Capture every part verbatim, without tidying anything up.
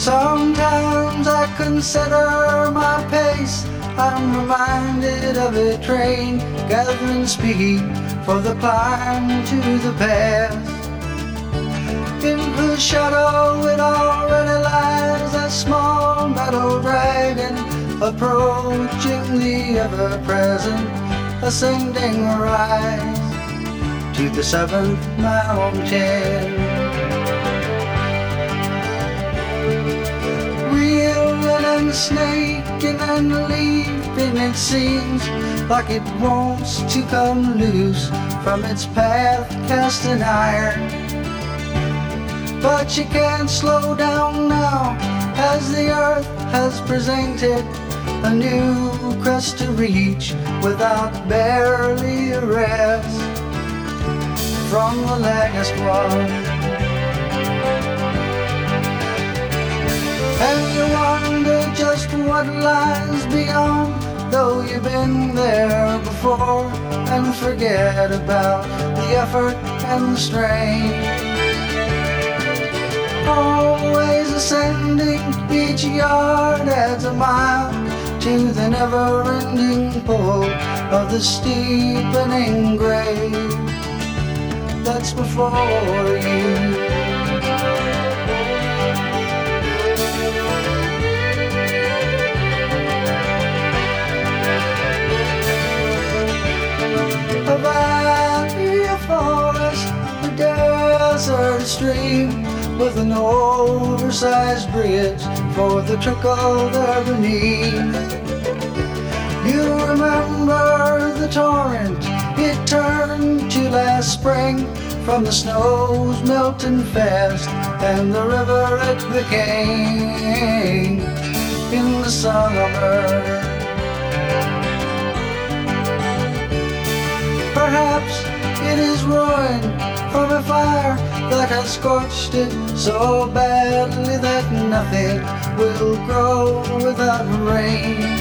Sometimes I consider my pace. I'm reminded of a train gathering speed for the climb to the past. In whose shadow it already lies, a small metal dragon approaching the ever-present ascending rise to the seventh mountain. Reeling and snaking and leaping, it seems like it wants to come loose from its path cast in iron. But she can't slow down now, as the earth has presented a new crest to reach without barely a rest from the last one. And you wonder just what lies beyond, though you've been there before, and forget about the effort and the strain. Always ascending, each yard adds a mile to the never-ending pull of the steepening grade that's before you. A valley, a forest, a desert stream with an oversized bridge for the trickle there beneath. You remember the torrent it turned to last spring, from the snows melting fast, and the river it became in the summer. Perhaps it is ruined from a fire that has scorched it so badly that nothing will grow without rain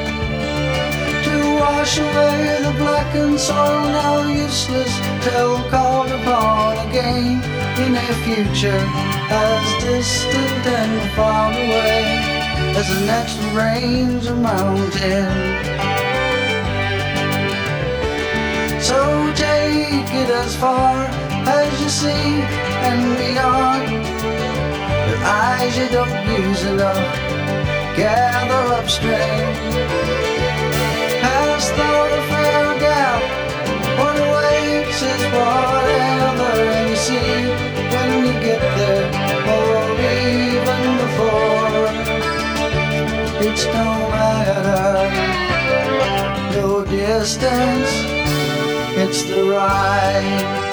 to wash away the blackened soil, now useless till called upon again in a future as distant and far away as the next range of mountain. So take it as far as you see and beyond, with eyes you don't use enough, gather up strength. Hast thought a fair gap, what awaits is whatever, and you see when you get there, or even before, it's no matter, no distance, it's the ride.